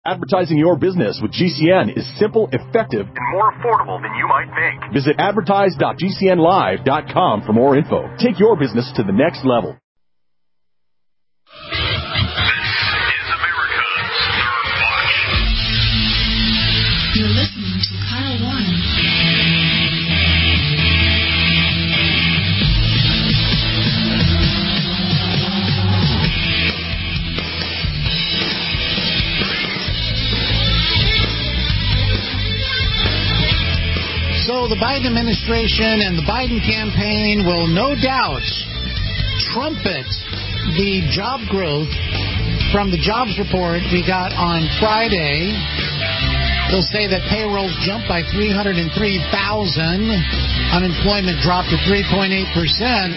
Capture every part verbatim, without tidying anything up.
Advertising your business with G C N is simple, effective, and more affordable than you might think. Visit advertise dot g c n live dot com for more info. Take your business to the next level. You're listening to Kyle Warren. So the Biden administration and the Biden campaign will no doubt trumpet the job growth from the jobs report we got on Friday. They'll say that payrolls jumped by three hundred three thousand. Unemployment dropped to three point eight percent.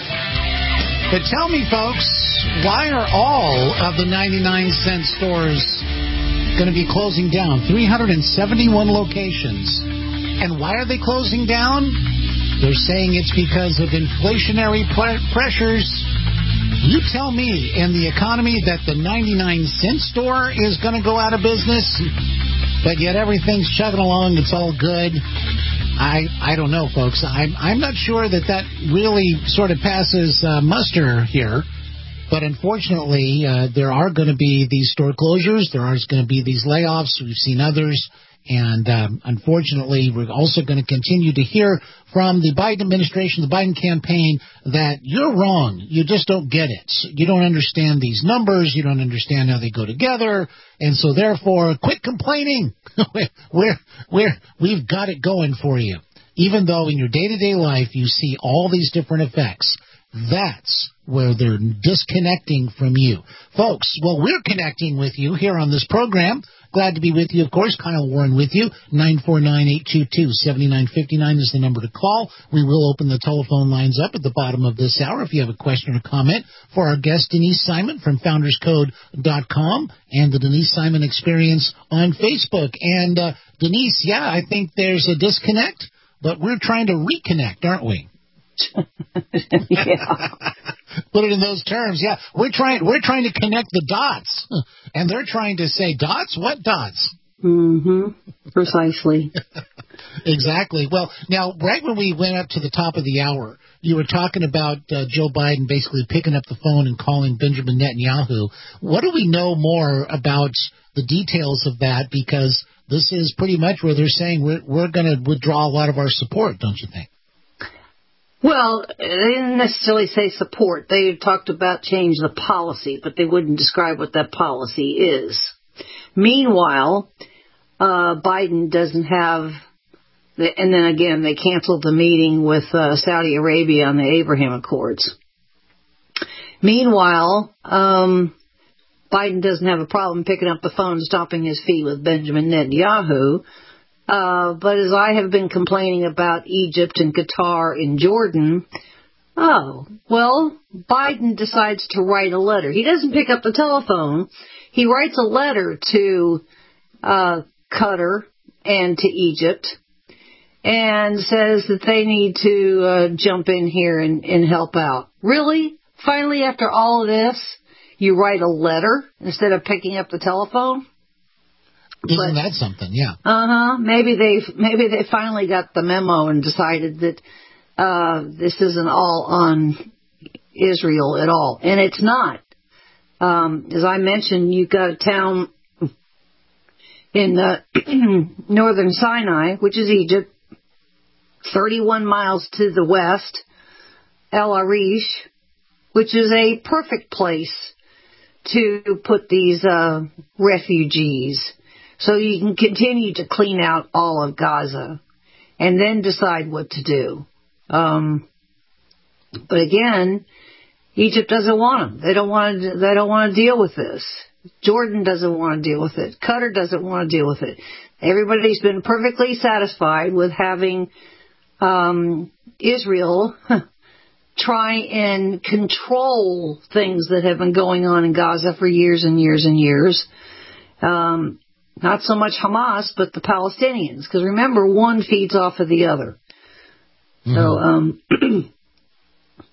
But tell me, folks, why are all of the ninety-nine cent stores going to be closing down? three hundred seventy-one locations. And why are they closing down? They're saying it's because of inflationary pr- pressures. You tell me in the economy that the ninety-nine cent store is going to go out of business, but yet everything's chugging along. It's all good. I I don't know, folks. I'm, I'm not sure that that really sort of passes uh, muster here. But unfortunately, uh, there are going to be these store closures. There are going to be these layoffs. We've seen others. And um, unfortunately, we're also going to continue to hear from the Biden administration, the Biden campaign, that you're wrong. You just don't get it. You don't understand these numbers. You don't understand how they go together. And so, therefore, quit complaining. we're, we're, we've got it going for you. Even though in your day-to-day life you see all these different effects, that's where they're disconnecting from you. Folks, well, we're connecting with you here on this program. Glad to be with you, of course. Kyle Warren with you. nine four nine, eight two two, seven nine five nine is the number to call. We will open the telephone lines up at the bottom of this hour if you have a question or comment for our guest, Denise Simon from founders code dot com and the Denise Simon Experience on Facebook. And, uh, Denise, yeah, I think there's a disconnect, but we're trying to reconnect, aren't we? Yeah. Put it in those terms. Yeah, we're trying. We're trying to connect the dots, and they're trying to say dots. What dots? Mm-hmm. Precisely. Exactly. Well, now, right when we went up to the top of the hour, you were talking about uh, Joe Biden basically picking up the phone and calling Benjamin Netanyahu. What do we know more about the details of that? Because this is pretty much where they're saying we're we're going to withdraw a lot of our support, don't you think? Well, they didn't necessarily say support. They talked about change the policy, but they wouldn't describe what that policy is. Meanwhile, uh, Biden doesn't have, the, and then again, they canceled the meeting with uh, Saudi Arabia on the Abraham Accords. Meanwhile, um, Biden doesn't have a problem picking up the phone and stomping his feet with Benjamin Netanyahu. Uh, but as I have been complaining about Egypt and Qatar and Jordan, oh, well, Biden decides to write a letter. He doesn't pick up the telephone. He writes a letter to uh, Qatar and to Egypt and says that they need to uh, jump in here and, and help out. Really? Finally, after all of this, you write a letter instead of picking up the telephone? Isn't but, that something? Yeah. Uh huh. Maybe they maybe they finally got the memo and decided that uh, this isn't all on Israel at all, and it's not. Um, as I mentioned, you've got a town in uh, northern Sinai, which is Egypt, thirty-one miles to the west, El Arish, which is a perfect place to put these uh, refugees. So you can continue to clean out all of Gaza and then decide what to do. Um, but again, Egypt doesn't want them. They don't want to, they don't want to deal with this. Jordan doesn't want to deal with it. Qatar doesn't want to deal with it. Everybody's been perfectly satisfied with having um, Israel try and control things that have been going on in Gaza for years and years and years. Um, not so much Hamas, but the Palestinians. Because remember, one feeds off of the other. Mm-hmm. So, um,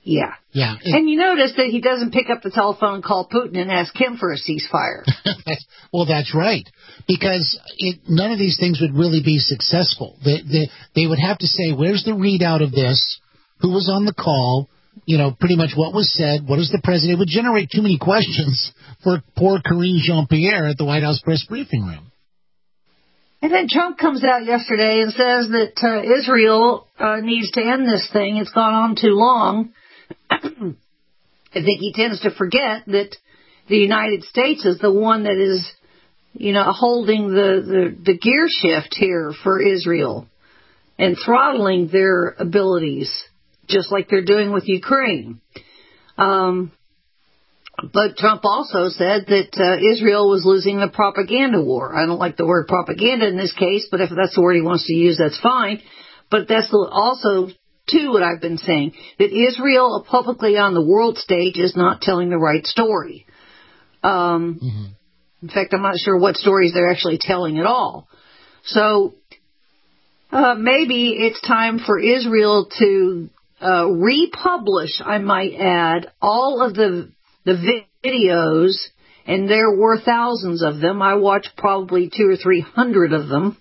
Yeah. Yeah. It, and you notice that he doesn't pick up the telephone and call Putin and ask him for a ceasefire. Well, that's right. Because it, none of these things would really be successful. They, they, they would have to say, where's the readout of this? Who was on the call? You know, pretty much what was said. What is the president? It would generate too many questions for poor Karine Jean-Pierre at the White House press briefing room. And then Trump comes out yesterday and says that uh, Israel uh, needs to end this thing. It's gone on too long. I think he tends to forget that the United States is the one that is, you know, holding the, the, the gear shift here for Israel and throttling their abilities, just like they're doing with Ukraine. Um, but Trump also said that uh, Israel was losing the propaganda war. I don't like the word propaganda in this case, but if that's the word he wants to use, that's fine. But that's also, too, what I've been saying, that Israel publicly on the world stage is not telling the right story. Um, mm-hmm. In fact, I'm not sure what stories they're actually telling at all. So uh, maybe it's time for Israel to uh, republish, I might add, all of the the videos, and there were thousands of them. I watched probably two or three hundred of them,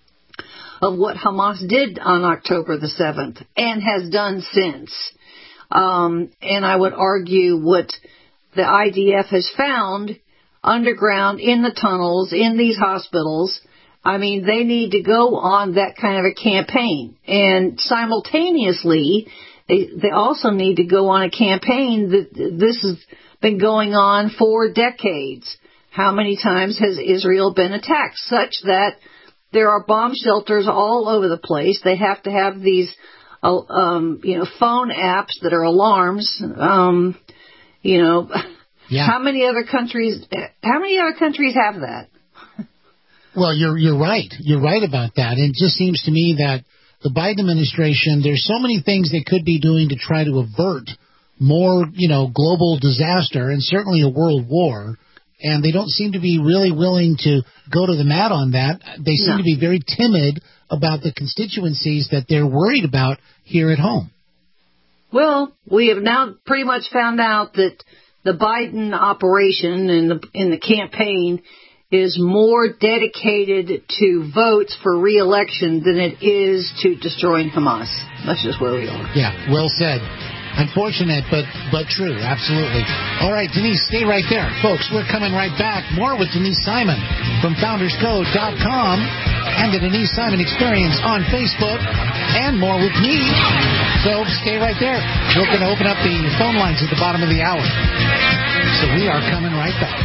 of what Hamas did on October the seventh and has done since. Um, and I would argue what the I D F has found underground in the tunnels, in these hospitals. I mean, they need to go on that kind of a campaign. And simultaneously, they, they also need to go on a campaign that this has been going on for decades. How many times has Israel been attacked? Such that there are bomb shelters all over the place. They have to have these, uh, um, you know, phone apps that are alarms. Um, you know, yeah. how many other countries? How many other countries have that? Well, you're you're right. You're right about that. And it just seems to me that the Biden administration, there's so many things they could be doing to try to avert more, you know, global disaster and certainly a world war. And they don't seem to be really willing to go to the mat on that. They seem no. to be very timid about the constituencies that they're worried about here at home. Well, we have now pretty much found out that the Biden operation in the in the campaign is more dedicated to votes for re-election than it is to destroying Hamas. That's just where we are. Yeah, well said. Unfortunate, but but true. Absolutely. All right, Denise, stay right there. Folks, we're coming right back. More with Denise Simon from founders code dot com and the Denise Simon Experience on Facebook, and more with me. So stay right there. We're going to open up the phone lines at the bottom of the hour. So we are coming right back.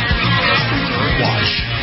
Watch.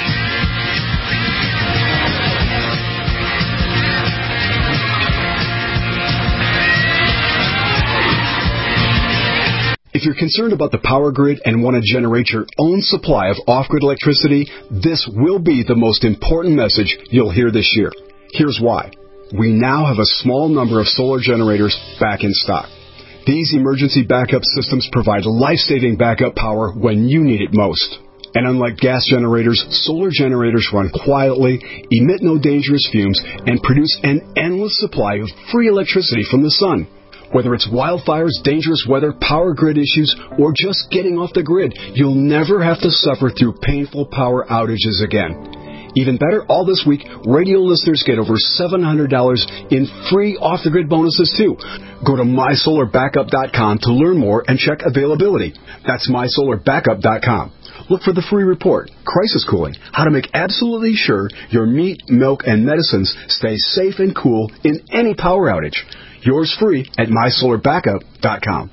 If you're concerned about the power grid and want to generate your own supply of off-grid electricity, this will be the most important message you'll hear this year. Here's why. We now have a small number of solar generators back in stock. These emergency backup systems provide life-saving backup power when you need it most. And unlike gas generators, solar generators run quietly, emit no dangerous fumes, and produce an endless supply of free electricity from the sun. Whether it's wildfires, dangerous weather, power grid issues, or just getting off the grid, you'll never have to suffer through painful power outages again. Even better, all this week, radio listeners get over seven hundred dollars in free off-the-grid bonuses, too. Go to my solar backup dot com to learn more and check availability. That's my solar backup dot com. Look for the free report, Crisis Cooling, how to make absolutely sure your meat, milk, and medicines stay safe and cool in any power outage. Yours free at my solar backup dot com.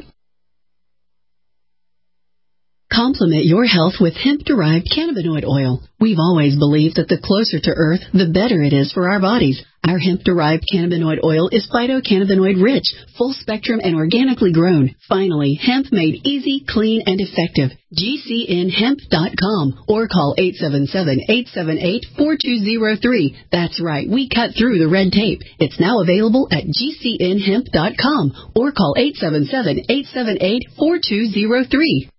Complement your health with hemp-derived cannabinoid oil. We've always believed that the closer to Earth, the better it is for our bodies. Our hemp-derived cannabinoid oil is phytocannabinoid-rich, full-spectrum, and organically grown. Finally, hemp made easy, clean, and effective. G C N hemp dot com or call eight seven seven, eight seven eight, four two zero three. That's right, we cut through the red tape. It's now available at G C N hemp dot com or call eight seven seven, eight seven eight, four two zero three.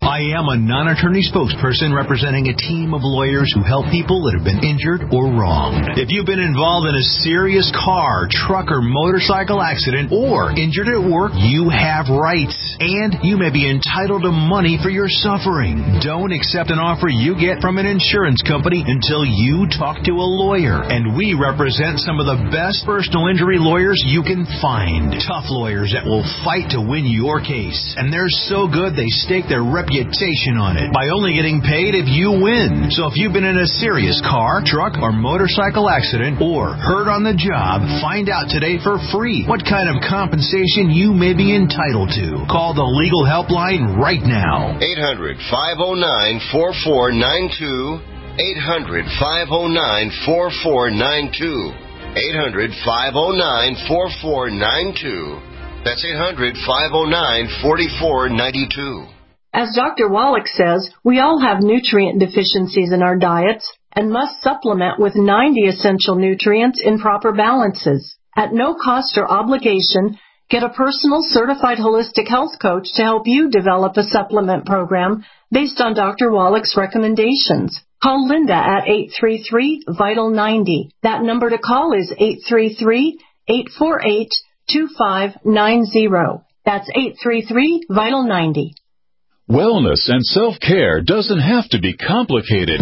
I am a non-attorney spokesperson representing a team of lawyers who help people that have been injured or wronged. If you've been involved in a serious car, truck, or motorcycle accident or injured at work, you have rights, and you may be entitled to money for your suffering. Don't accept an offer you get from an insurance company until you talk to a lawyer, and we represent some of the best personal injury lawyers you can find. Tough lawyers that will fight to win your case, and they're so good they stake their reputation on it by only getting paid if you win. So if you've been in a serious car, truck, or motorcycle accident or hurt on the job, find out today for free what kind of compensation you may be entitled to. Call the legal helpline right now. eight hundred, five oh nine, four four nine two. eight hundred, five oh nine, four four nine two. eight hundred, five oh nine, four four nine two. That's eight hundred, five oh nine, four four nine two. As Doctor Wallach says, we all have nutrient deficiencies in our diets and must supplement with ninety essential nutrients in proper balances. At no cost or obligation, get a personal certified holistic health coach to help you develop a supplement program based on Doctor Wallach's recommendations. Call Linda at eight three three, vital ninety. That number to call is eight three three, eight four eight, two five nine zero. That's eight three three, vital ninety. Wellness and self-care doesn't have to be complicated.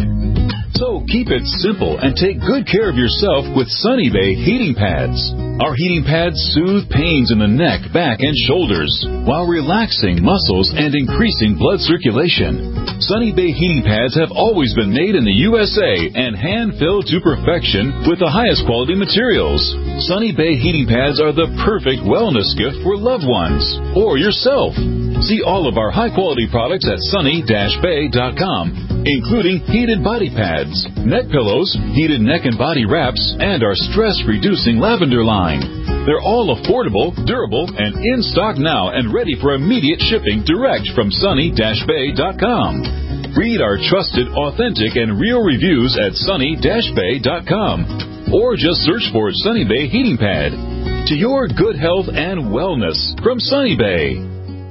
So keep it simple and take good care of yourself with Sunny Bay heating pads. Our heating pads soothe pains in the neck, back, and shoulders while relaxing muscles and increasing blood circulation. Sunny Bay heating pads have always been made in the U S A and hand-filled to perfection with the highest quality materials. Sunny Bay heating pads are the perfect wellness gift for loved ones or yourself. See all of our high-quality products at sunny dash bay dot com, including heated body pads, neck pillows, heated neck and body wraps, and our stress-reducing lavender line. They're all affordable, durable, and in stock now and ready for immediate shipping direct from sunny dash bay dot com. Read our trusted, authentic, and real reviews at sunny dash bay dot com, or just search for Sunny Bay Heating Pad. To your good health and wellness from Sunny Bay.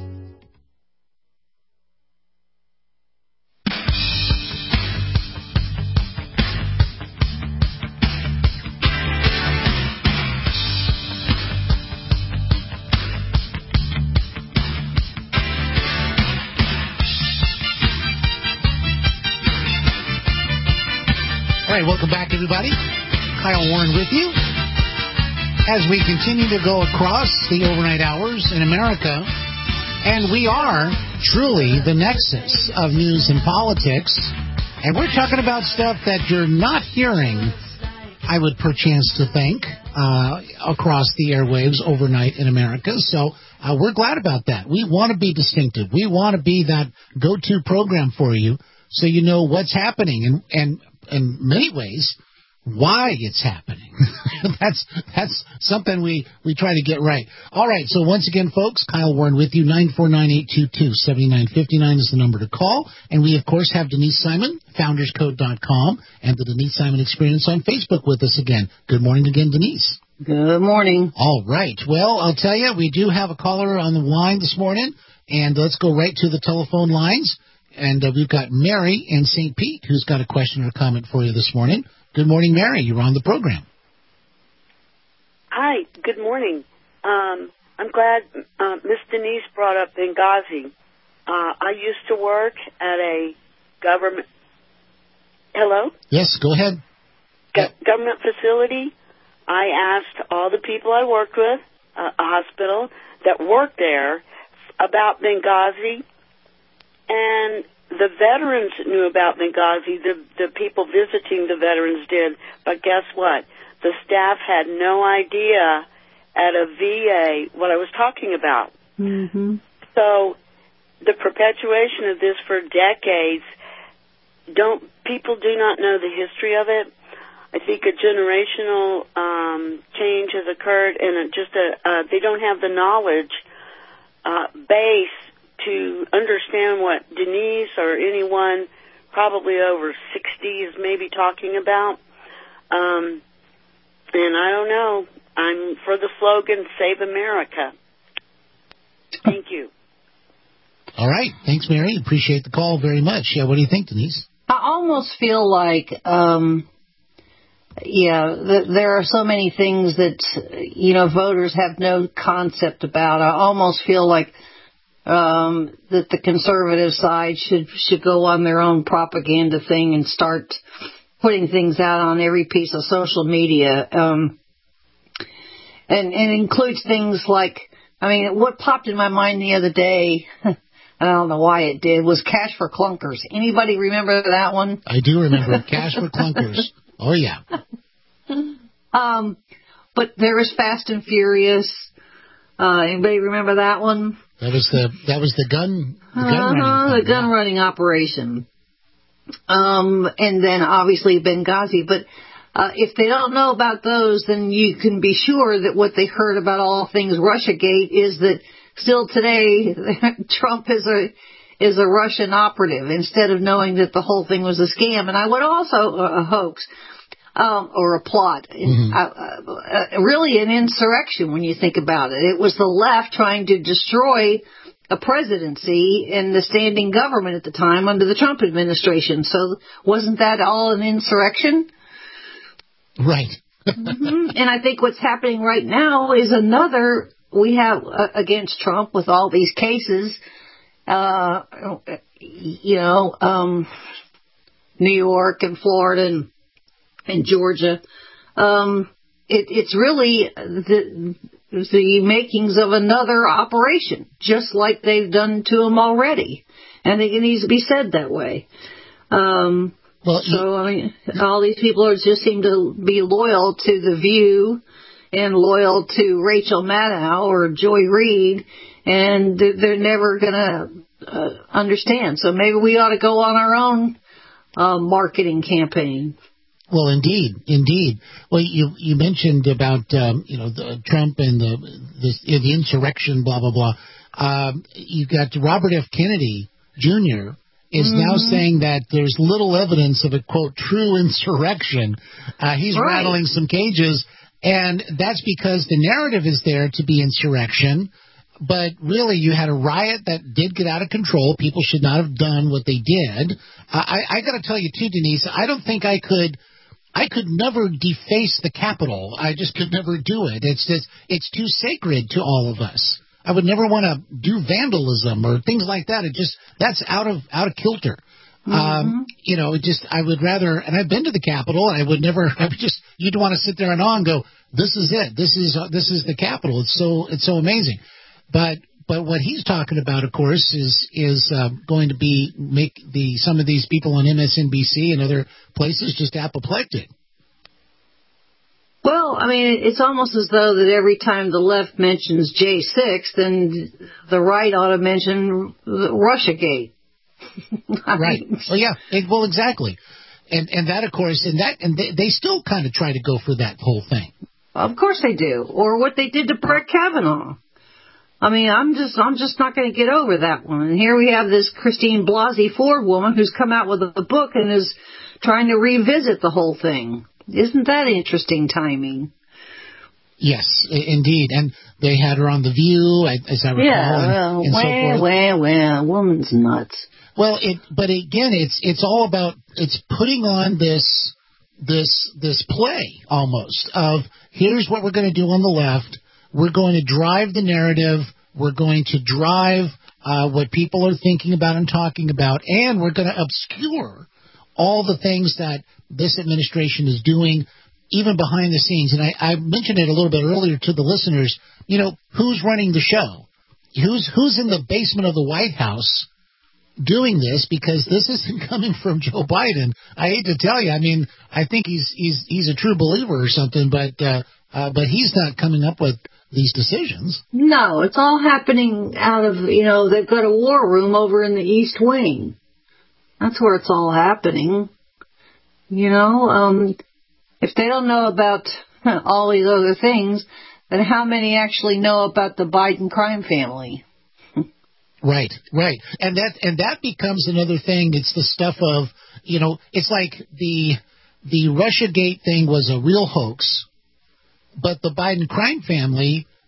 Welcome back, everybody. Kyle Warren with you as we continue to go across the overnight hours in America. And we are truly the nexus of news and politics. And we're talking about stuff that you're not hearing, I would perchance to think, uh, across the airwaves overnight in America. So uh, we're glad about that. We want to be distinctive. We want to be that go-to program for you so you know what's happening. And, and in many ways, why it's happening. that's that's something we, we try to get right. All right, so once again, folks, Kyle Warren with you. nine four nine, eight two two, seven nine five nine is the number to call. And we, of course, have Denise Simon, founders code dot com, and the Denise Simon Experience on Facebook with us again. Good morning again, Denise. Good morning. All right. Well, I'll tell you, we do have a caller on the line this morning, and let's go right to the telephone lines. And uh, we've got Mary in Saint Pete who's got a question or comment for you this morning. Good morning, Mary. You're on the program. Hi. Good morning. Um, I'm glad uh, Miss Denise brought up Benghazi. Uh, I used to work at a government... Hello? Yes, go ahead. Go- government facility. I asked all the people I worked with, uh, a hospital, that worked there about Benghazi. And the veterans knew about Benghazi. The, the people visiting the veterans did. But guess what? The staff had no idea at a V A what I was talking about. Mm-hmm. So the perpetuation of this for decades, don't people do not know the history of it. I think a generational um, change has occurred, and it just a, uh, they don't have the knowledge uh, base to understand what Denise or anyone probably over sixty is maybe talking about. Um, and I don't know. I'm for the slogan, Save America. Thank you. All right. Thanks, Mary. Appreciate the call very much. Yeah, what do you think, Denise? I almost feel like, um, yeah, th- there are so many things that, you know, voters have no concept about. I almost feel like um, that the conservative side should should go on their own propaganda thing and start putting things out on every piece of social media. Um, and, and includes things like, I mean, what popped in my mind the other day, I don't know why it did, was Cash for Clunkers. Anybody remember that one? I do remember Cash for Clunkers. Oh, yeah. Um, but there was Fast and Furious. Uh, anybody remember that one? That was the that was the gun the gun uh-huh, running thing, the gun yeah. running operation. Um, and then obviously Benghazi. But uh, if they don't know about those, then you can be sure that what they heard about all things Russiagate is that still today Trump is a is a Russian operative instead of knowing that the whole thing was a scam. And I would also uh, a hoax. Um, or a plot, mm-hmm. uh, uh, really an insurrection when you think about it. It was the left trying to destroy a presidency and the standing government at the time under the Trump administration. So wasn't that all an insurrection? Right. mm-hmm. And I think what's happening right now is another, we have uh, against Trump with all these cases, uh, you know, um, New York and Florida and in Georgia, um, it, it's really the, the makings of another operation, just like they've done to them already. And I think it needs to be said that way. Um, well, so, I mean, all these people are just seem to be loyal to The View and loyal to Rachel Maddow or Joy Reid, and they're never going to uh, understand. So maybe we ought to go on our own uh, marketing campaign. Well, indeed, indeed. Well, you you mentioned about um, you know the Trump and the this, the insurrection, blah blah blah. Um, you got Robert F. Kennedy Junior is mm-hmm. now saying that there's little evidence of a quote true insurrection. Uh, he's right. rattling some cages, and that's because the narrative is there to be insurrection. But really, you had a riot that did get out of control. People should not have done what they did. Uh, I, I got to tell you too, Denise. I don't think I could. I could never deface the Capitol. I just could never do it. It's just, it's too sacred to all of us. I would never want to do vandalism or things like that. It just, that's out of, out of kilter. Mm-hmm. Um, you know, it just, I would rather, and I've been to the Capitol, and I would never, I would just, you'd want to sit there and on and go, this is it. This is, uh, this is the Capitol. It's so, it's so amazing. But, but what he's talking about, of course, is, is, uh, going to be, make the, some of these people on M S N B C and other places just apoplectic. Well, I mean, it's almost as though that every time the left mentions J six, then the right ought to mention Russiagate. Right. Well, yeah. It, well, exactly. And and that, of course, and that and they, they still kind of try to go for that whole thing. Of course they do. Or what they did to Brett Kavanaugh. I mean, I'm just I'm just not going to get over that one. And here we have this Christine Blasey Ford woman who's come out with a book and is trying to revisit the whole thing. Isn't that interesting timing? Yes, indeed. And they had her on The View, as I recall. Yeah, well, and, and well, so well, well, woman's nuts. Well, it, but again, it's it's all about, it's putting on this this this play almost of, here's what we're going to do on the left. We're going to drive the narrative. We're going to drive uh, what people are thinking about and talking about, and we're going to obscure all the things that this administration is doing, even behind the scenes. And I, I mentioned it a little bit earlier to the listeners. You know, who's running the show? Who's who's in the basement of the White House doing this? Because this isn't coming from Joe Biden. I hate to tell you. I mean, I think he's he's he's a true believer or something, but uh, uh, but he's not coming up with these decisions. No, it's all happening out of, you know, they've got a war room over in the East Wing. That's where it's all happening. You know, um, if they don't know about all these other things, then how many actually know about the Biden crime family? Right, right. And that and that becomes another thing. It's the stuff of, you know, it's like the the Russiagate thing was a real hoax, but the Biden crime family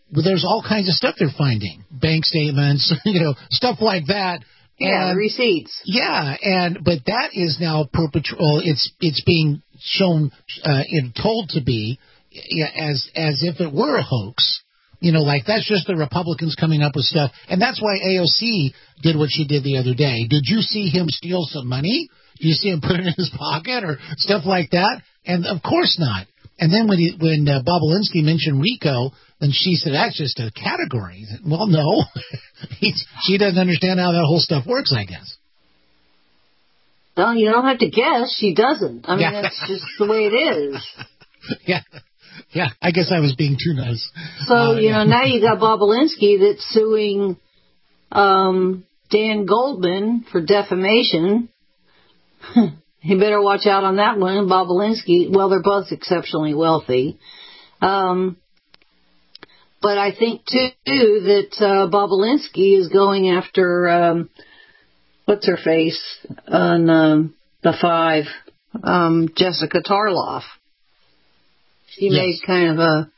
there's all kinds of stuff they're finding, bank statements, you know, stuff like that. Yeah, and, receipts. Yeah, and but that is now perpetual. It's it's being shown uh, and told to be yeah, as as if it were a hoax. You know, like that's just the Republicans coming up with stuff, and that's why A O C did what she did the other day. Did you see him steal some money? Did you see him put it in his pocket or stuff like that? And of course not. And then when he, when uh, Bobulinski mentioned RICO, then she said, that's just a category. Said, well, no. He's, she doesn't understand how that whole stuff works, I guess. Well, you don't have to guess. She doesn't. I mean, yeah. That's just the way it is. Yeah. Yeah, I guess I was being too nice. So, uh, you yeah. know, now you got Bobulinski that's suing um, Dan Goldman for defamation. You better watch out on that one. Bobulinski, well, they're both exceptionally wealthy. Um, but I think, too, that uh, Bobulinski is going after, um, what's her face, on um, the five, um, Jessica Tarloff. She yes. made kind of a,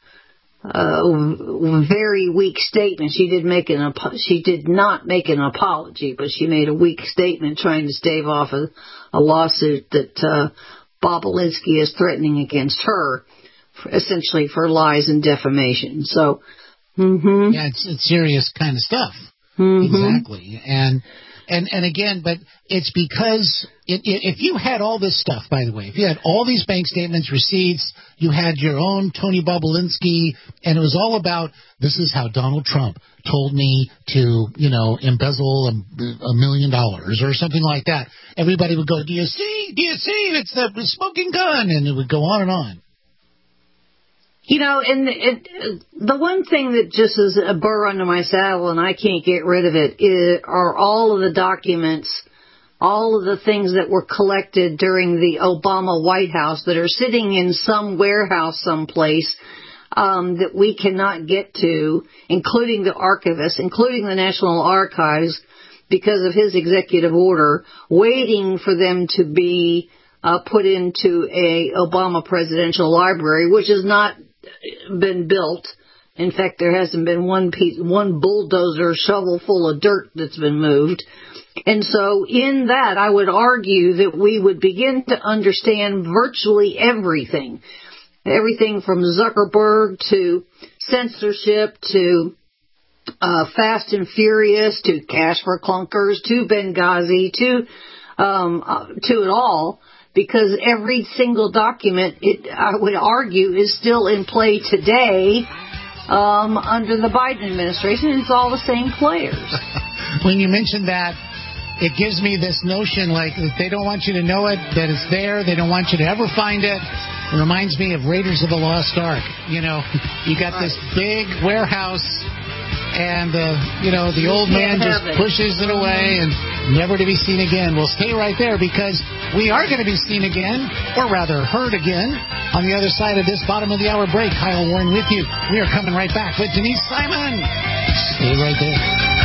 a very weak statement. She did make an she did not make an apology, but she made a weak statement trying to stave off a, a lawsuit that uh, Bobulinski is threatening against her, for, essentially for lies and defamation. So, mm-hmm. yeah, it's, it's serious kind of stuff. Mm-hmm. Exactly, and. And and again, but it's because it, it, if you had all this stuff, by the way, if you had all these bank statements, receipts, you had your own Tony Bobulinski, and it was all about this is how Donald Trump told me to, you know, embezzle a, a million dollars or something like that. Everybody would go, do you see? Do you see? It's the smoking gun. And it would go on and on. You know, and it, the one thing that just is a burr under my saddle and I can't get rid of it is, are all of the documents, all of the things that were collected during the Obama White House that are sitting in some warehouse someplace um, that we cannot get to, including the archivist, including the National Archives, because of his executive order, waiting for them to be uh, put into a Obama presidential library, which is not been built. In fact, there hasn't been one piece, one bulldozer shovel full of dirt that's been moved. And so in that, I would argue that we would begin to understand virtually everything. Everything from Zuckerberg to censorship to uh, Fast and Furious to Cash for Clunkers to Benghazi to, um, uh, to it all. Because every single document, it, I would argue, is still in play today um, under the Biden administration. It's all the same players. When you mention that, it gives me this notion like that they don't want you to know it, that it's there. They don't want you to ever find it. It reminds me of Raiders of the Lost Ark. You know, you got this big warehouse, and, uh, you know, the old man just pushes it away and never to be seen again. We'll stay right there because we are going to be seen again, or rather heard again, on the other side of this bottom of the hour break. Kyle Warren with you. We are coming right back with Denise Simon. Stay right there.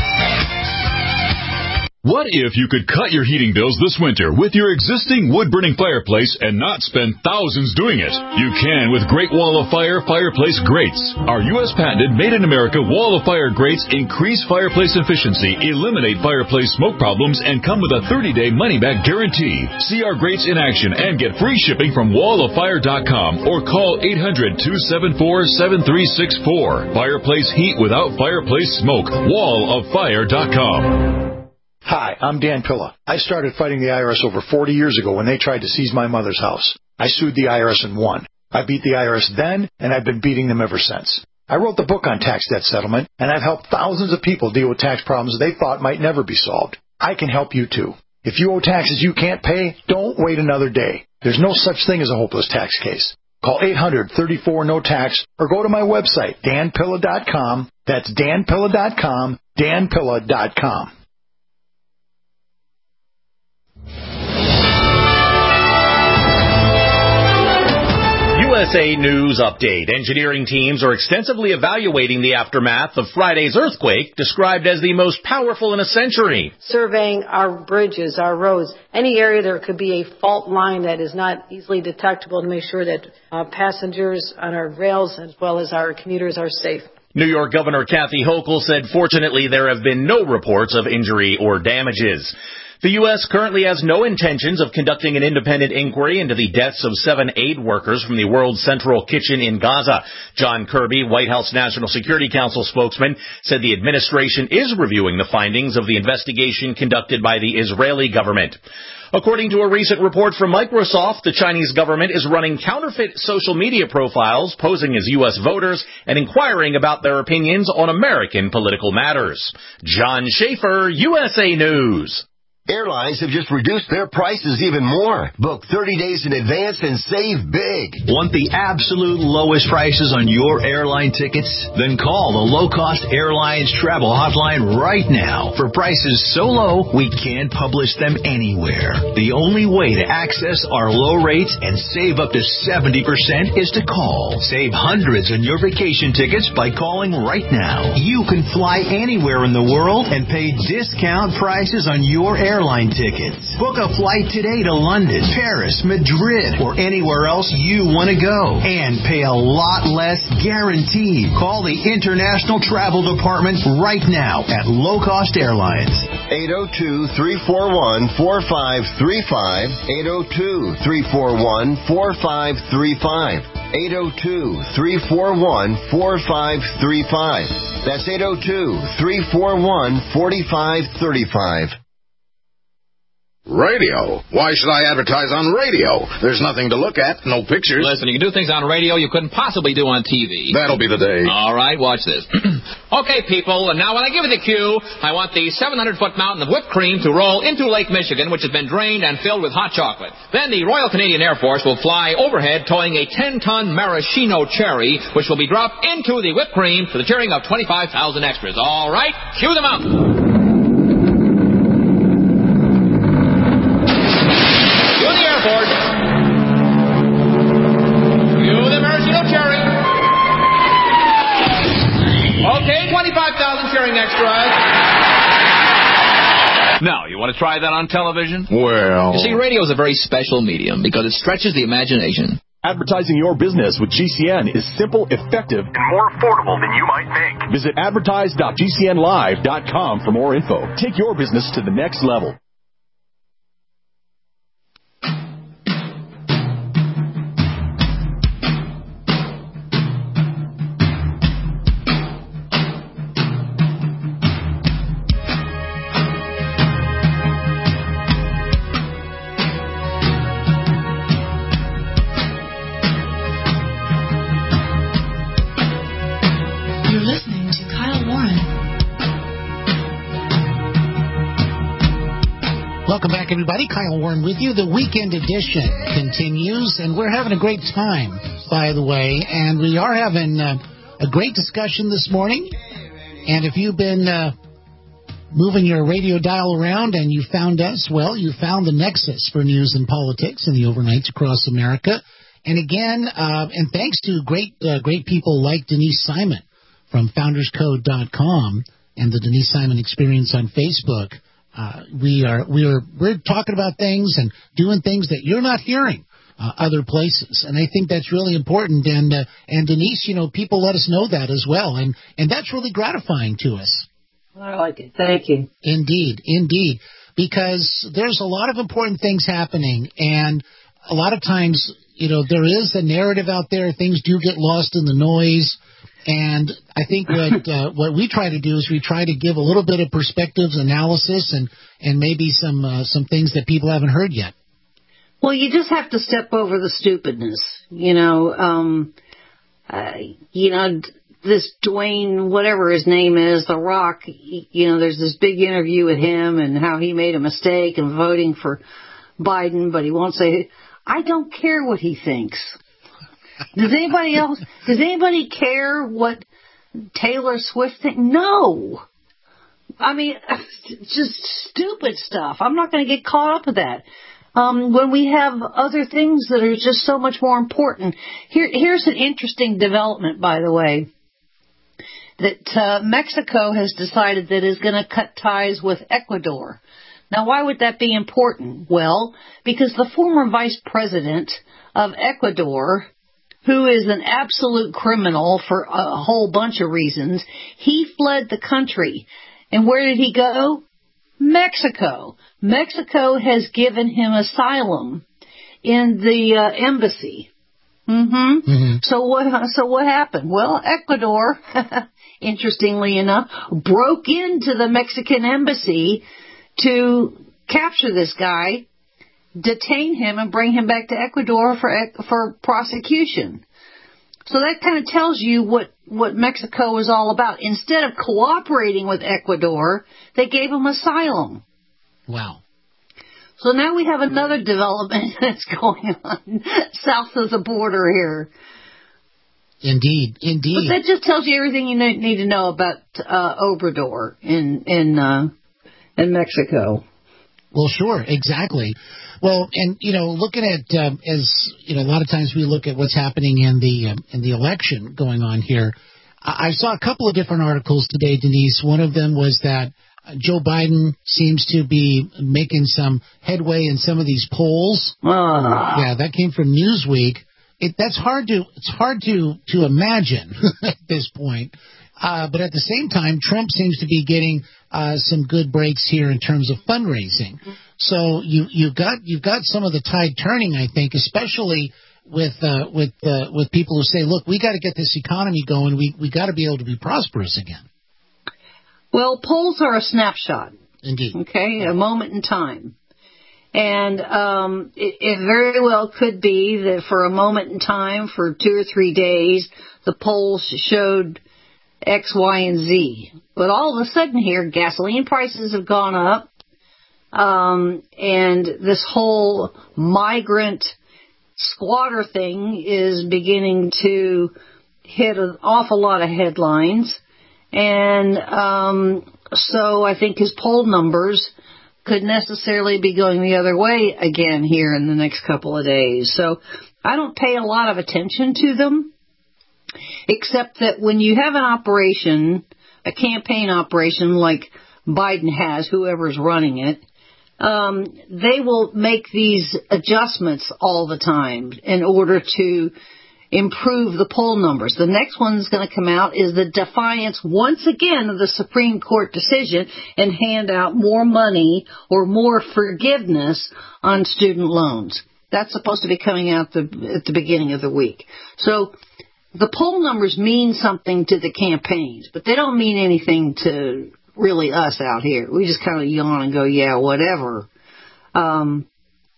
What if you could cut your heating bills this winter with your existing wood-burning fireplace and not spend thousands doing it? You can with Great Wall of Fire fireplace grates. Our U S patented made-in-America Wall of Fire grates increase fireplace efficiency, eliminate fireplace smoke problems, and come with a thirty-day money-back guarantee. See our grates in action and get free shipping from wall of fire dot com or call eight hundred, two seven four, seven three six four. Fireplace heat without fireplace smoke. wall of fire dot com. Hi, I'm Dan Pilla. I started fighting the I R S over forty years ago when they tried to seize my mother's house. I sued the I R S and won. I beat the I R S then, and I've been beating them ever since. I wrote the book on tax debt settlement, and I've helped thousands of people deal with tax problems they thought might never be solved. I can help you too. If you owe taxes you can't pay, don't wait another day. There's no such thing as a hopeless tax case. Call eight hundred, thirty-four, no tax or go to my website, dan pilla dot com. That's dan pilla dot com, dan pilla dot com. U S A News Update. Engineering teams are extensively evaluating the aftermath of Friday's earthquake, described as the most powerful in a century. Surveying our bridges, our roads, any area there could be a fault line that is not easily detectable to make sure that uh, passengers on our rails as well as our commuters are safe. New York Governor Kathy Hochul said fortunately there have been no reports of injury or damages. The U S currently has no intentions of conducting an independent inquiry into the deaths of seven aid workers from the World Central Kitchen in Gaza. John Kirby, White House National Security Council spokesman, said the administration is reviewing the findings of the investigation conducted by the Israeli government. According to a recent report from Microsoft, the Chinese government is running counterfeit social media profiles posing as U S voters and inquiring about their opinions on American political matters. John Schaefer, U S A News. Airlines have just reduced their prices even more. Book thirty days in advance and save big. Want the absolute lowest prices on your airline tickets? Then call the Low Cost Airlines Travel Hotline right now for prices so low we can't publish them anywhere. The only way to access our low rates and save up to seventy percent is to call. Save hundreds on your vacation tickets by calling right now. You can fly anywhere in the world and pay discount prices on your airline airline tickets. Book a flight today to London, Paris, Madrid, or anywhere else you want to go and pay a lot less guaranteed. Call the International Travel Department right now at Low Cost Airlines. eight oh two, three four one, four five three five. eight oh two, three four one, four five three five. eight oh two, three four one, four five three five. That's eight oh two, three four one, four five three five. Radio? Why should I advertise on radio? There's nothing to look at, no pictures. Listen, you can do things on radio you couldn't possibly do on T V. That'll be the day. All right, watch this. Okay, people, and now when I give you the cue, I want the seven hundred foot mountain of whipped cream to roll into Lake Michigan, which has been drained and filled with hot chocolate. Then the Royal Canadian Air Force will fly overhead towing a ten ton maraschino cherry, which will be dropped into the whipped cream to the cheering of twenty-five thousand extras. All right, cue the mountain. twenty-five thousand cheering extras. Now, you want to try that on television? Well... You see, radio is a very special medium because it stretches the imagination. Advertising your business with G C N is simple, effective, and more affordable than you might think. Visit advertise dot g c n live dot com for more info. Take your business to the next level. Welcome back, everybody. Kyle Warren with you. The weekend edition continues, and we're having a great time, by the way. And we are having uh, a great discussion this morning. And if you've been uh, moving your radio dial around and you found us, well, you found the nexus for news and politics in the overnights across America. And again, uh, and thanks to great, uh, great people like Denise Simon from founders code dot com and the Denise Simon Experience on Facebook. Uh, we are we are we're talking about things and doing things that you're not hearing uh, other places, and I think that's really important. And uh, and Denise, you know, people let us know that as well, and and that's really gratifying to us. I like it. Thank you. Indeed, indeed, because there's a lot of important things happening, and a lot of times, you know, there is a narrative out there. Things do get lost in the noise. And I think what uh, what we try to do is we try to give a little bit of perspectives, analysis, and, and maybe some uh, some things that people haven't heard yet. Well, you just have to step over the stupidness, you know. Um, uh, you know, this Dwayne, whatever his name is, The Rock. You know, there's this big interview with him and how he made a mistake in voting for Biden, but he won't say. I don't care what he thinks. Does anybody else, does anybody care what Taylor Swift thinks? No. I mean, it's just stupid stuff. I'm not going to get caught up with that. Um, when we have other things that are just so much more important. Here, here's an interesting development, by the way, that uh, Mexico has decided that is going to cut ties with Ecuador. Now, why would that be important? Well, because the former vice president of Ecuador, who is an absolute criminal for a whole bunch of reasons, he fled the country. And where did he go? Mexico. Mexico has given him asylum in the uh, embassy. Mm-hmm. mm-hmm. So what? So what happened? Well, Ecuador, interestingly enough, broke into the Mexican embassy to capture this guy, detain him, and bring him back to Ecuador for for prosecution. So that kind of tells you what what Mexico was all about. Instead of cooperating with Ecuador, they gave him asylum. Wow. So now we have another development that's going on south of the border here. Indeed, indeed. But that just tells you everything you need to know about uh, Obrador in in uh, in Mexico. Well, sure, exactly. Well, and you know, looking at um, as you know, a lot of times we look at what's happening in the um, in the election going on here. I, I saw a couple of different articles today, Denise. One of them was that Joe Biden seems to be making some headway in some of these polls. Uh. Yeah, that came from Newsweek. It, that's hard to it's hard to to imagine at this point. Uh, but at the same time, Trump seems to be getting uh, some good breaks here in terms of fundraising. So you you've got you've got some of the tide turning, I think, especially with uh, with uh, with people who say, look, we got to get this economy going. We we got to be able to be prosperous again. Well, polls are a snapshot. Indeed. Okay, a moment in time. And um, it, it very well could be that for a moment in time, for two or three days, the polls showed X, Y, and Z. But all of a sudden here, gasoline prices have gone up. Um, and this whole migrant squatter thing is beginning to hit an awful lot of headlines. And um, so I think his poll numbers could necessarily be going the other way again here in the next couple of days. So I don't pay a lot of attention to them, except that when you have an operation, a campaign operation like Biden has, whoever's running it, um, they will make these adjustments all the time in order to improve the poll numbers. The next one that's going to come out is the defiance once again of the Supreme Court decision and hand out more money or more forgiveness on student loans. That's supposed to be coming out the, at the beginning of the week. So the poll numbers mean something to the campaigns, but they don't mean anything to really us out here. We just kind of yawn and go, yeah, whatever. Um,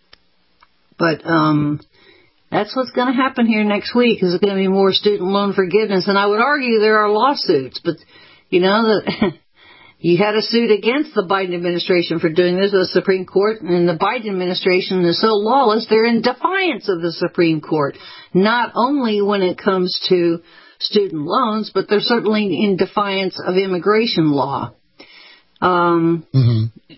but um, that's what's going to happen here next week. Is going to be more student loan forgiveness, and I would argue there are lawsuits. But you know that you had a suit against the Biden administration for doing this with the Supreme Court, and the Biden administration is so lawless they're in defiance of the Supreme Court. Not only when it comes to student loans, but they're certainly in defiance of immigration law. Um, mm-hmm.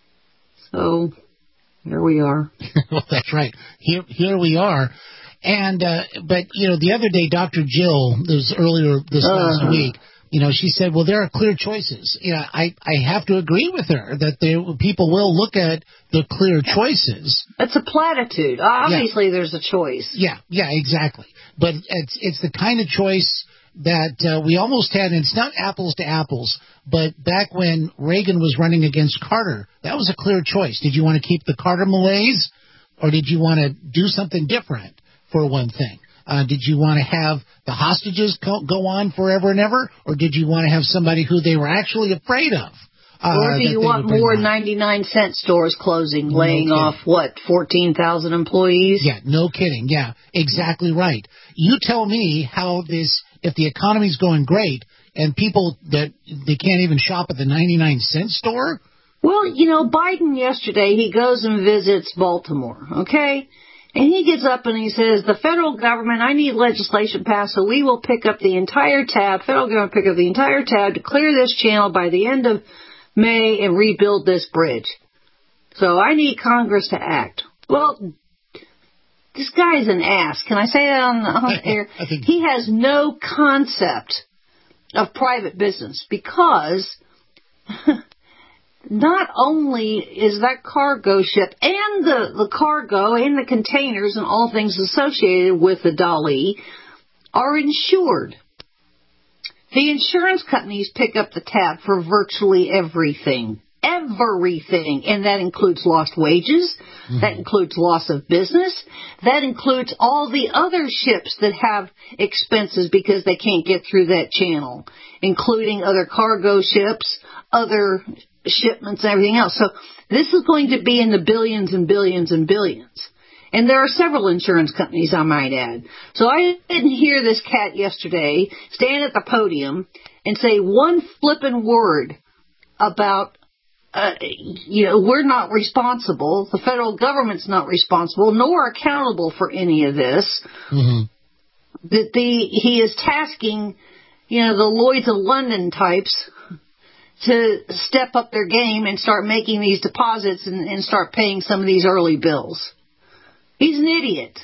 So here we are. Well, that's right. Here, here we are. And uh, but you know, the other day, Doctor Jill, this was earlier this uh, last week. You know, she said, "Well, there are clear choices." You know, I I have to agree with her that there people will look at the clear choices. It's a platitude. Obviously, yeah. There's a choice. Yeah, yeah, exactly. But it's it's the kind of choice that uh, we almost had, and it's not apples to apples, but back when Reagan was running against Carter, that was a clear choice. Did you want to keep the Carter malaise, or did you want to do something different, for one thing? Uh, did you want to have the hostages go, go on forever and ever, or did you want to have somebody who they were actually afraid of? Uh, or do you want more ninety-nine cent stores closing, no laying kidding. off, what, fourteen thousand employees? Yeah, no kidding. Yeah, exactly right. You tell me how this, if the economy's going great and people that they can't even shop at the ninety-nine cent store? Well, you know, Biden yesterday, he goes and visits Baltimore, okay? And he gets up and he says, the federal government, I need legislation passed so we will pick up the entire tab, federal government pick up the entire tab to clear this channel by the end of May and rebuild this bridge. So I need Congress to act. Well, this guy's an ass. Can I say that on the, on the air? He has no concept of private business because not only is that cargo ship and the, the cargo and the containers and all things associated with the Dali are insured. The insurance companies pick up the tab for virtually everything. Everything. And that includes lost wages. Mm-hmm. That includes loss of business. That includes all the other ships that have expenses because they can't get through that channel, including other cargo ships, other shipments, and everything else. So this is going to be in the billions and billions and billions. And there are several insurance companies, I might add. So I didn't hear this cat yesterday stand at the podium and say one flippin' word about, uh, you know, we're not responsible. The federal government's not responsible, nor accountable for any of this. Mm-hmm. That the he is tasking, you know, the Lloyds of London types to step up their game and start making these deposits and, and start paying some of these early bills. He's an idiot.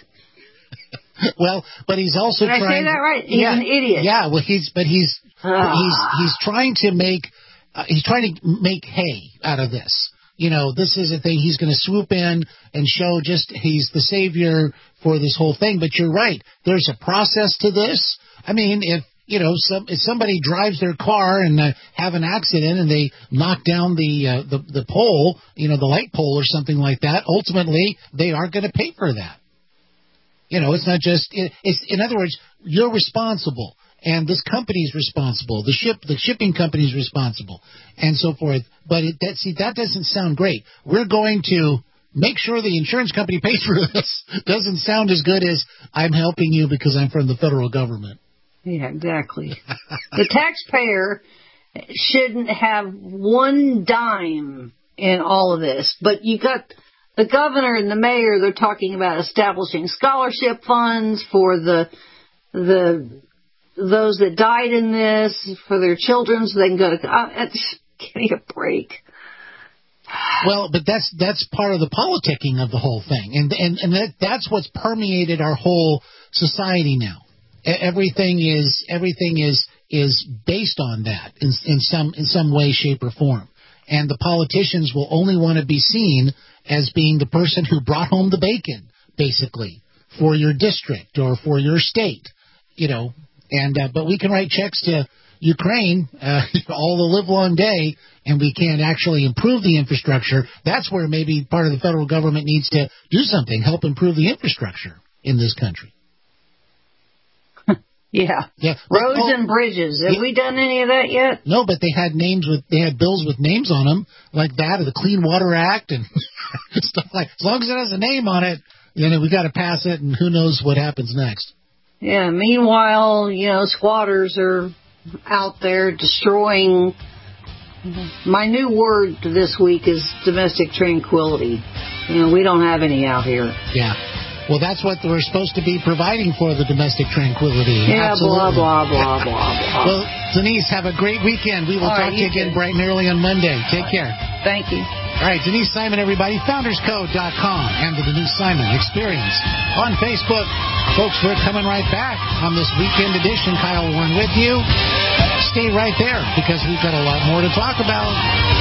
Well, but he's also Did trying. I say that right? He's yeah, an idiot. Yeah, well, he's but he's ah. he's he's trying to make uh, he's trying to make hay out of this. You know, this is a thing. He's going to swoop in and show just he's the savior for this whole thing. But you're right. There's a process to this. I mean, if you know, some, if somebody drives their car and uh, have an accident and they knock down the, uh, the the pole, you know, the light pole or something like that, ultimately they are going to pay for that. You know, it's not just it, it's in other words, you're responsible, and this company's responsible, the ship the shipping company's responsible, and so forth. But it, that see that doesn't sound great. We're going to make sure the insurance company pays for this. Doesn't sound as good as I'm helping you because I'm from the federal government. Yeah, exactly. The taxpayer shouldn't have one dime in all of this. But you got the governor and the mayor, they're talking about establishing scholarship funds for the the those that died in this, for their children, so they can go to... Uh, give me a break. Well, but that's that's part of the politicking of the whole thing. And, and, and that, that's what's permeated our whole society now. Everything is everything is is based on that in, in some in some way, shape, or form. And the politicians will only want to be seen as being the person who brought home the bacon, basically, for your district or for your state, you know. And uh, but we can write checks to Ukraine uh, all the live long day, and we can't actually improve the infrastructure. That's where maybe part of the federal government needs to do something, help improve the infrastructure in this country. Yeah. Yeah. Roads oh, and bridges. Have yeah. we done any of that yet? No, but they had names with they had bills with names on them like that, or the Clean Water Act and stuff like. As long as it has a name on it, you know, we got to pass it, and who knows what happens next. Yeah. Meanwhile, you know, squatters are out there destroying. My new word this week is domestic tranquility. You know, we don't have any out here. Yeah. Well, that's what we're supposed to be providing for, the domestic tranquility. Yeah, Absolutely. blah, blah, blah, blah, blah. Well, Denise, have a great weekend. We will All talk right, to you again bright and early on Monday. Take care. Thank you. All right, Denise Simon, everybody, founders code dot com and the Denise Simon Experience on Facebook. Folks, we're coming right back on this weekend edition. Kyle Warren with you. Stay right there because we've got a lot more to talk about.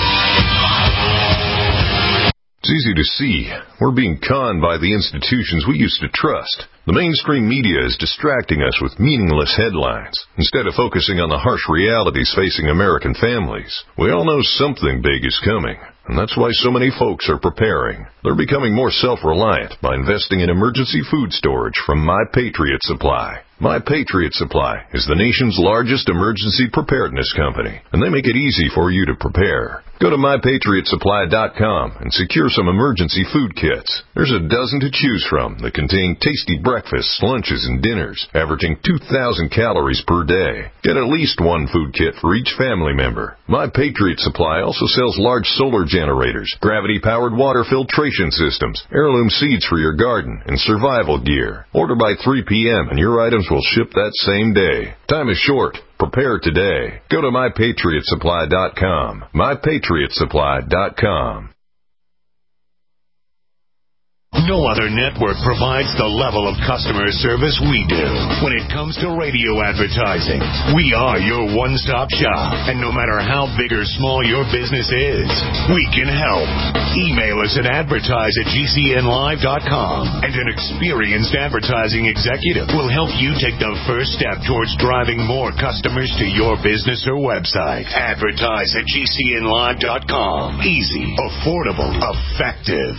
It's easy to see. We're being conned by the institutions we used to trust. The mainstream media is distracting us with meaningless headlines instead of focusing on the harsh realities facing American families. We all know something big is coming, and that's why so many folks are preparing. They're becoming more self-reliant by investing in emergency food storage from My Patriot Supply. My Patriot Supply is the nation's largest emergency preparedness company, and they make it easy for you to prepare. Go to my patriot supply dot com and secure some emergency food kits. There's a dozen to choose from that contain tasty breakfasts, lunches, and dinners, averaging two thousand calories per day. Get at least one food kit for each family member. My Patriot Supply also sells large solar generators, gravity-powered water filtration systems, heirloom seeds for your garden, and survival gear. Order by three p.m. and your items will ship that same day. Time is short. Prepare today. Go to my patriot supply dot com. my patriot supply dot com. No other network provides the level of customer service we do. When it comes to radio advertising, we are your one-stop shop. And no matter how big or small your business is, we can help. Email us at advertise at G C N live dot com, and an experienced advertising executive will help you take the first step towards driving more customers to your business or website. Advertise at G C N live dot com. Easy, affordable, effective.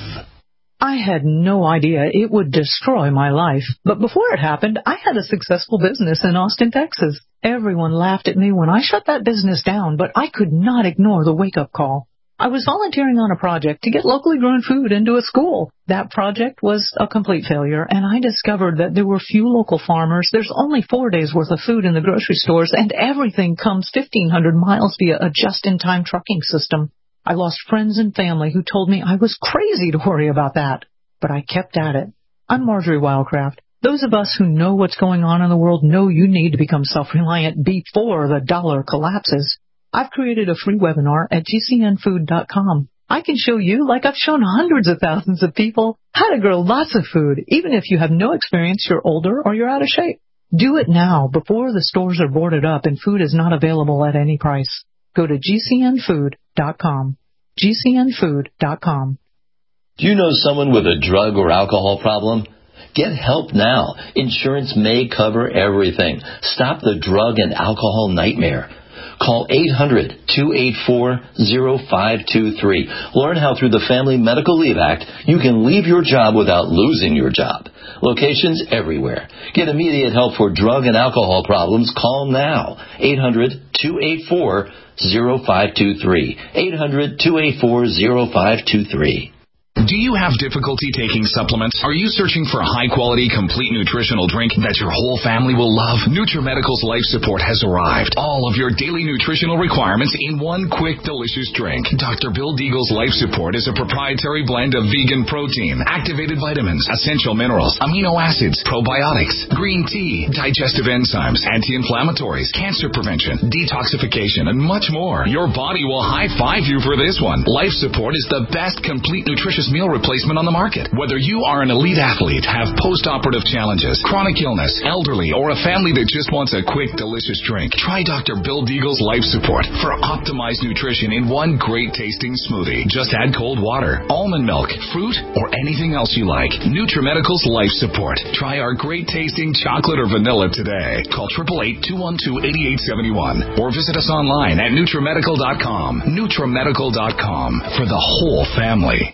I had no idea it would destroy my life. But before it happened, I had a successful business in Austin, Texas. Everyone laughed at me when I shut that business down, but I could not ignore the wake-up call. I was volunteering on a project to get locally grown food into a school. That project was a complete failure, and I discovered that there were few local farmers. There's only four days' worth of food in the grocery stores, and everything comes fifteen hundred miles via a just-in-time trucking system. I lost friends and family who told me I was crazy to worry about that. But I kept at it. I'm Marjorie Wildcraft. Those of us who know what's going on in the world know you need to become self-reliant before the dollar collapses. I've created a free webinar at G C N food dot com. I can show you, like I've shown hundreds of thousands of people, how to grow lots of food, even if you have no experience, you're older, or you're out of shape. Do it now before the stores are boarded up and food is not available at any price. Go to G C N food dot com. G C N food dot com. Do you know someone with a drug or alcohol problem? Get help now. Insurance may cover everything. Stop the drug and alcohol nightmare. Call eight hundred, two eight four, zero five two three. Learn how through the Family Medical Leave Act you can leave your job without losing your job. Locations everywhere. Get immediate help for drug and alcohol problems. Call now. eight hundred, two eight four, zero five two three. eight hundred, two eight four, zero five two three. Do you have difficulty taking supplements? Are you searching for a high-quality, complete nutritional drink that your whole family will love? NutriMedical's Life Support has arrived. All of your daily nutritional requirements in one quick, delicious drink. Doctor Bill Deagle's Life Support is a proprietary blend of vegan protein, activated vitamins, essential minerals, amino acids, probiotics, green tea, digestive enzymes, anti-inflammatories, cancer prevention, detoxification, and much more. Your body will high-five you for this one. Life Support is the best complete nutritious meal replacement on the market. Whether you are an elite athlete, have post-operative challenges, chronic illness, elderly, or a family that just wants a quick, delicious drink, try Doctor Bill Deagle's Life Support for optimized nutrition in one great-tasting smoothie. Just add cold water, almond milk, fruit, or anything else you like. NutriMedical's Life Support. Try our great-tasting chocolate or vanilla today. Call eight eight eight, two one two, eight eight seven one or visit us online at NutriMedical dot com. NutriMedical dot com for the whole family.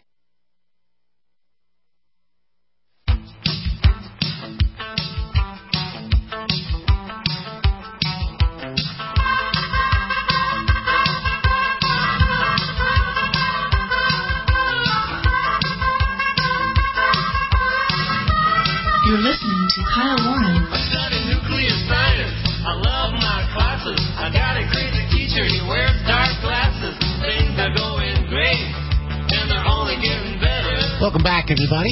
You're listening to Kyle Warren. I study nuclear science. I love my classes. I got a crazy teacher. He wears dark glasses. Things are going great, and they're only getting better. Welcome back, everybody.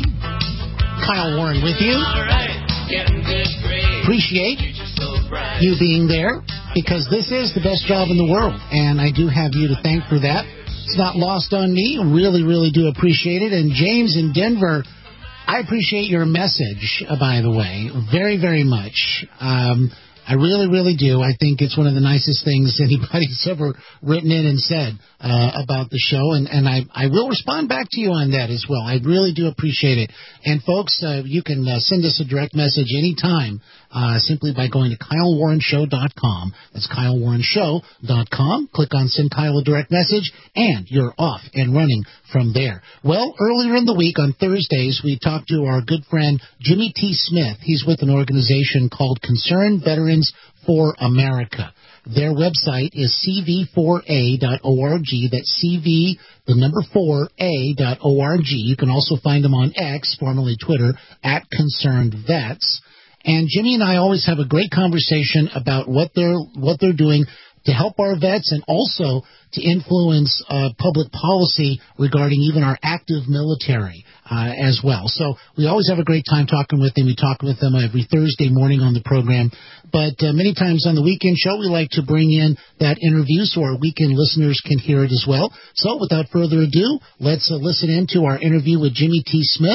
Kyle Warren with you. All right, getting good grades. Appreciate so you being there, because this is the best job in the world, and I do have you to thank for that. It's not lost on me. Really, really do appreciate it. And James in Denver, I appreciate your message, uh, by the way, very, very much. Um, I really, really do. I think it's one of the nicest things anybody's ever written in and said uh, about the show, and, and I, I will respond back to you on that as well. I really do appreciate it. And, folks, uh, you can uh, send us a direct message anytime uh, simply by going to Kyle Warren Show dot com. That's Kyle Warren Show dot com. Click on Send Kyle a Direct Message, and you're off and running from there. Well, earlier in the week on Thursdays, we talked to our good friend Jimmy T. Smith. He's with an organization called Concerned Veterans for America. Their website is C V four A dot org. That's C V, the number four, A dot org. You can also find them on X, formerly Twitter, at Concerned Vets. And Jimmy and I always have a great conversation about what they're what they're doing to help our vets, and also to influence uh, public policy regarding even our active military uh, as well. So we always have a great time talking with them. We talk with them every Thursday morning on the program. But uh, many times on the weekend show, we like to bring in that interview so our weekend listeners can hear it as well. So without further ado, let's uh, listen in to our interview with Jimmy T. Smith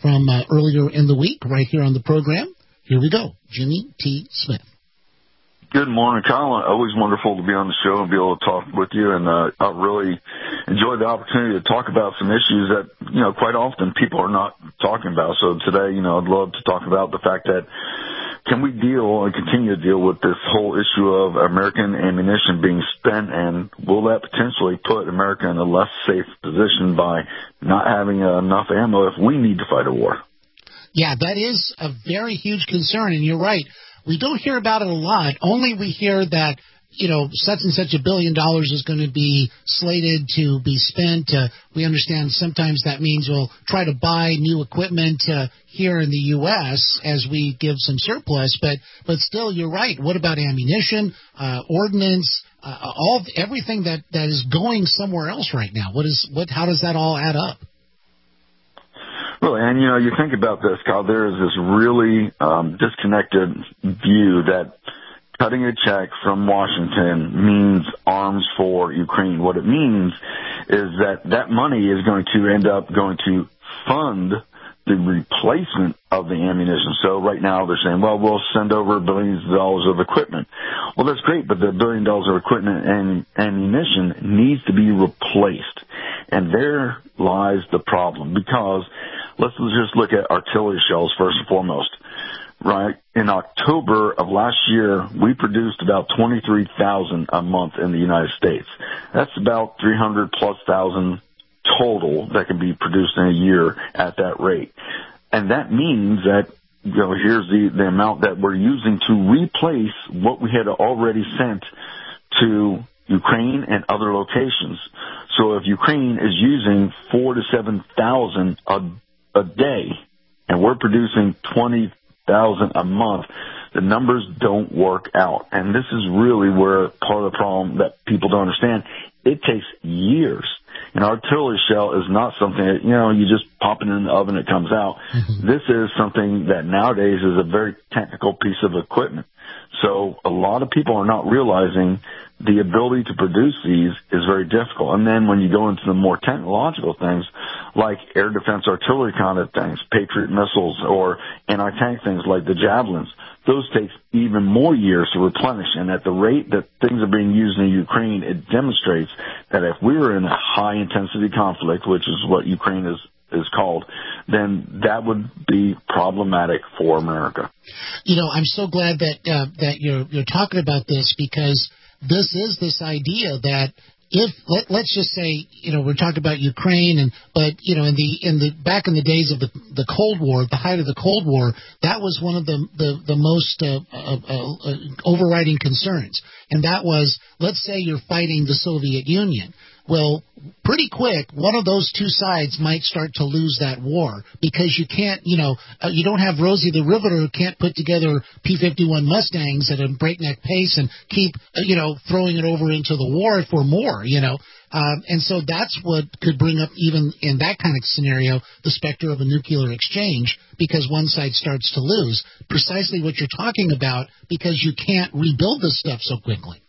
from uh, earlier in the week right here on the program. Here we go. Jimmy T. Smith. Good morning, Kyle. Always wonderful to be on the show and be able to talk with you. And uh, I really enjoyed the opportunity to talk about some issues that, you know, quite often people are not talking about. So today, you know, I'd love to talk about the fact that can we deal and continue to deal with this whole issue of American ammunition being spent, and will that potentially put America in a less safe position by not having enough ammo if we need to fight a war? Yeah, that is a very huge concern, and you're right. We don't hear about it a lot. Only we hear that, you know, such and such a billion dollars is going to be slated to be spent. Uh, we understand sometimes that means we'll try to buy new equipment uh, here in the U S as we give some surplus. But but still, you're right. What about ammunition, uh, ordnance, uh, all everything that, that is going somewhere else right now? What is what? How does that all add up? Really, and, you know, you think about this, Kyle, there is this really um, disconnected view that cutting a check from Washington means arms for Ukraine. What it means is that that money is going to end up going to fund the replacement of the ammunition. So right now they're saying, well, we'll send over billions of dollars of equipment. Well, that's great, but the billion dollars of equipment and ammunition needs to be replaced. And there lies the problem, because let's just look at artillery shells first and foremost. Right. In October of last year, we produced about twenty-three thousand a month in the United States. That's about three hundred plus thousand total that can be produced in a year at that rate. And that means that, you know, here's the, the amount that we're using to replace what we had already sent to Ukraine and other locations. So if Ukraine is using four to seven thousand a, a day, and we're producing twenty thousand a month, the numbers don't work out. And this is really where part of the problem that people don't understand. It takes years. An artillery shell is not something that, you know, you just pop it in the oven, it comes out. Mm-hmm. This is something that nowadays is a very technical piece of equipment. So a lot of people are not realizing the ability to produce these is very difficult. And then when you go into the more technological things, like air defense artillery kind of things, Patriot missiles, or anti-tank things like the Javelins, those take even more years to replenish. And at the rate that things are being used in Ukraine, it demonstrates that if we were in a high-intensity conflict, which is what Ukraine is, is called, then that would be problematic for America. You know, I'm so glad that uh, that you're you're talking about this, because this is this idea that if let, let's just say, you know, we're talking about Ukraine, and but you know, in the in the back in the days of the the Cold War, the height of the Cold War, that was one of the the the most uh, uh, uh, overriding concerns, and that was, let's say you're fighting the Soviet Union. Well, pretty quick, one of those two sides might start to lose that war, because you can't, you know, uh, you don't have Rosie the Riveter who can't put together P fifty-one Mustangs at a breakneck pace and keep, uh, you know, throwing it over into the war for more, you know. Um, and so that's what could bring up, even in that kind of scenario, the specter of a nuclear exchange, because one side starts to lose. Precisely what you're talking about, because you can't rebuild this stuff so quickly.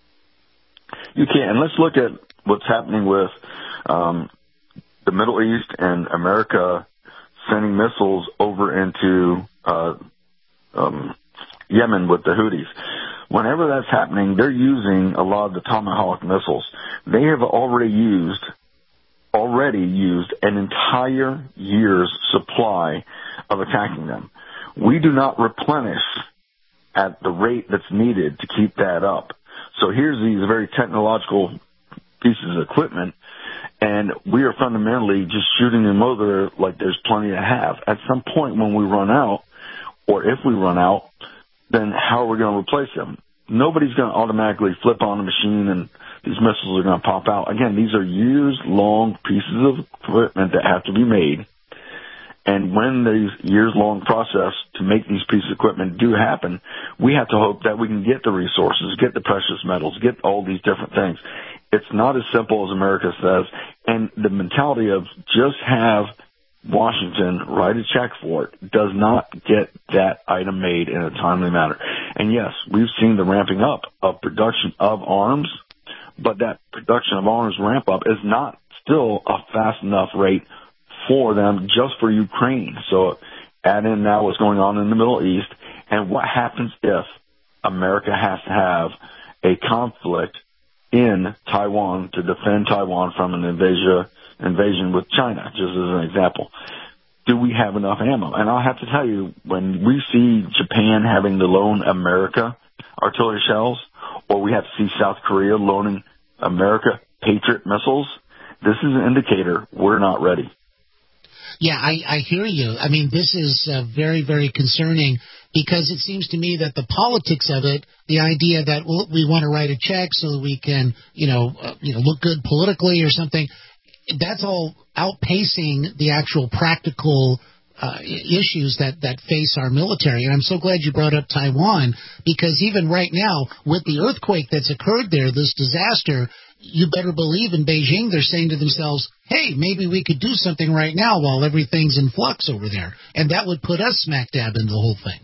You can't. And let's look at what's happening with um, the Middle East and America sending missiles over into uh, um, Yemen with the Houthis. Whenever that's happening, they're using a lot of the Tomahawk missiles. They have already used already used an entire year's supply of attacking them. We do not replenish at the rate that's needed to keep that up. So here's these very technological pieces of equipment, and we are fundamentally just shooting them over like there's plenty to have. At some point when we run out, or if we run out, then how are we going to replace them? Nobody's going to automatically flip on a machine and these missiles are going to pop out. Again, these are years-long pieces of equipment that have to be made. And when these years-long process to make these pieces of equipment do happen, we have to hope that we can get the resources, get the precious metals, get all these different things. It's not as simple as America says. And the mentality of just have Washington write a check for it does not get that item made in a timely manner. And yes, we've seen the ramping up of production of arms, but that production of arms ramp up is not still a fast enough rate for them just for Ukraine. So add in now what's going on in the Middle East, and what happens if America has to have a conflict in Taiwan to defend Taiwan from an invasion, invasion with China, just as an example. Do we have enough ammo? And I'll have to tell you, when we see Japan having to loan America artillery shells, or we have to see South Korea loaning America Patriot missiles, this is an indicator we're not ready. Yeah, I, I hear you. I mean, this is uh, very, very concerning, because it seems to me that the politics of it, the idea that well, we want to write a check so that we can, you know, uh, you know, look good politically or something, that's all outpacing the actual practical uh, issues that, that face our military. And I'm so glad you brought up Taiwan, because even right now, with the earthquake that's occurred there, this disaster, you better believe in Beijing they're saying to themselves, hey, maybe we could do something right now while everything's in flux over there. And that would put us smack dab into the whole thing.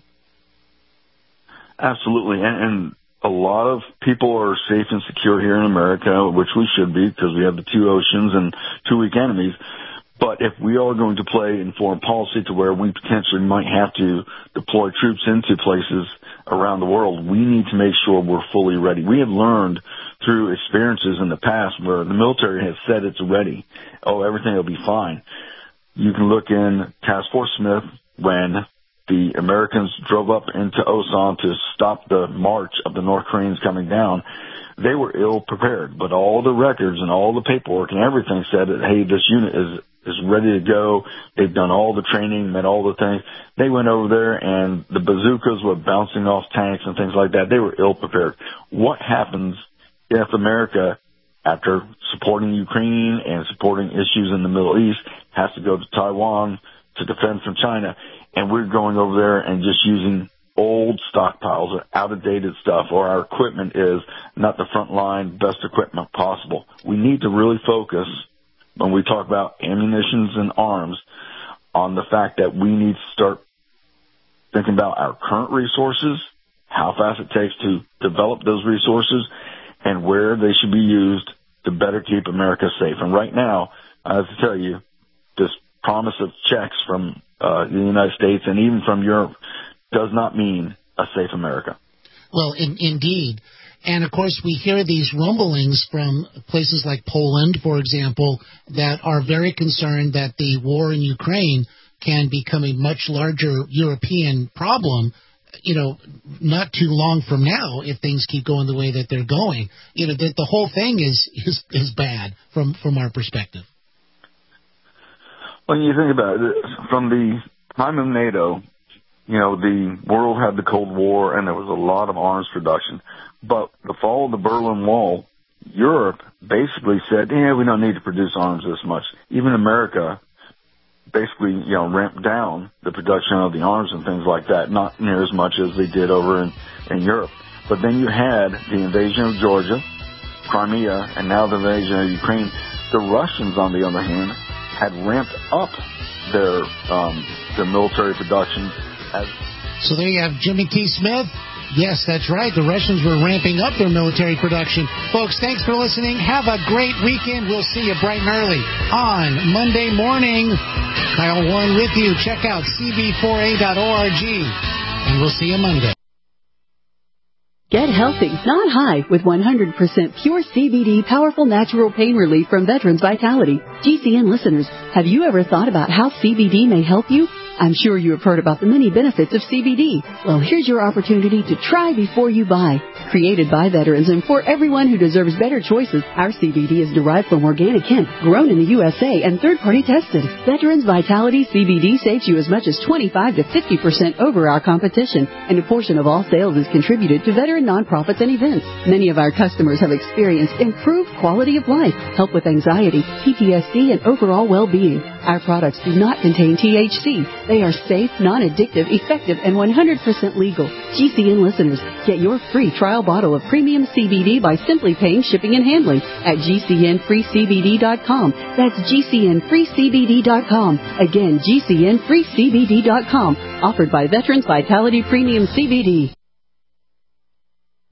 Absolutely. And, and a lot of people are safe and secure here in America, which we should be, because we have the two oceans and two weak enemies. But if we are going to play in foreign policy to where we potentially might have to deploy troops into places around the world, we need to make sure we're fully ready. We have learned through experiences in the past where the military has said it's ready. Oh, everything will be fine. You can look in Task Force Smith when the Americans drove up into Osan to stop the march of the North Koreans coming down. They were ill prepared, but all the records and all the paperwork and everything said that, hey, this unit is is ready to go. They've done all the training, met all the things. They went over there, and the bazookas were bouncing off tanks and things like that. They were ill prepared. What happens if America, after supporting Ukraine and supporting issues in the Middle East, has to go to Taiwan to defend from China, and we're going over there and just using old stockpiles or out-of-dated stuff, or our equipment is not the front line, best equipment possible? We need to really focus, when we talk about ammunitions and arms, on the fact that we need to start thinking about our current resources, how fast it takes to develop those resources, and where they should be used to better keep America safe. And right now, I have to tell you, this promise of checks from uh, the United States and even from Europe does not mean a safe America. Well, in, indeed. And, of course, we hear these rumblings from places like Poland, for example, that are very concerned that the war in Ukraine can become a much larger European problem, you know, not too long from now if things keep going the way that they're going. You know, the, the whole thing is, is, is bad from, from our perspective. When you think about it, from the time of NATO, you know, the world had the Cold War and there was a lot of arms production. But the fall of the Berlin Wall, Europe basically said, yeah, we don't need to produce arms this much. Even America basically, you know, ramped down the production of the arms and things like that, not near as much as they did over in, in Europe. But then you had the invasion of Georgia, Crimea, and now the invasion of Ukraine. The Russians, on the other hand, had ramped up their um, their military production. As so there you have Jimmy T. Smith. Yes, that's right. The Russians were ramping up their military production. Folks, thanks for listening. Have a great weekend. We'll see you bright and early on Monday morning. Kyle Warren with you. Check out C B four A dot org, and we'll see you Monday. Get healthy, not high, with one hundred percent pure C B D powerful natural pain relief from Veterans Vitality. G C N listeners, have you ever thought about how C B D may help you? I'm sure you have heard about the many benefits of C B D. Well, here's your opportunity to try before you buy. Created by veterans and for everyone who deserves better choices, our C B D is derived from organic hemp, grown in the U S A, and third-party tested. Veterans Vitality C B D saves you as much as twenty-five to fifty percent over our competition, and a portion of all sales is contributed to veteran nonprofits and events. Many of our customers have experienced improved quality of life, help with anxiety, P T S D, and overall well-being. Our products do not contain T H C. They are safe, non-addictive, effective, and one hundred percent legal. G C N listeners, get your free trial bottle of premium C B D by simply paying shipping and handling at G C N free C B D dot com. That's G C N free C B D dot com. Again, G C N free C B D dot com. Offered by Veterans Vitality Premium C B D.